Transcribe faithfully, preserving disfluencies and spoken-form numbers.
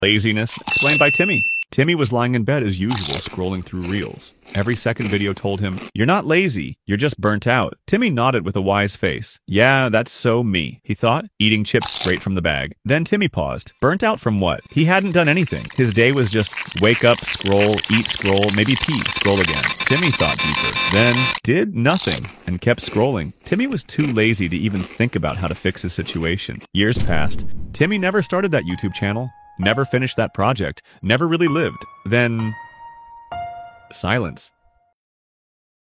Laziness, explained by Timmy. Timmy was lying in bed as usual, scrolling through reels. Every second video told him, "You're not lazy, you're just burnt out." Timmy nodded with a wise face. "Yeah, that's so me," he thought, eating chips straight from the bag. Then Timmy paused. Burnt out from what? He hadn't done anything. His day was just wake up, scroll, eat, scroll, maybe pee, scroll again. Timmy thought deeper. Then did nothing and kept scrolling. Timmy was too lazy to even think about how to fix his situation. Years passed. Timmy never started that YouTube channel. Never finished that project, never really lived. Then, silence.